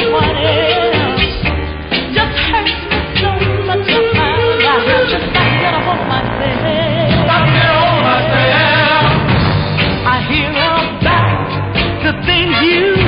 anyone else. Just hurts me so much to find I just got to get a hold of myself. Got to get a hold of myself. I hear about the things you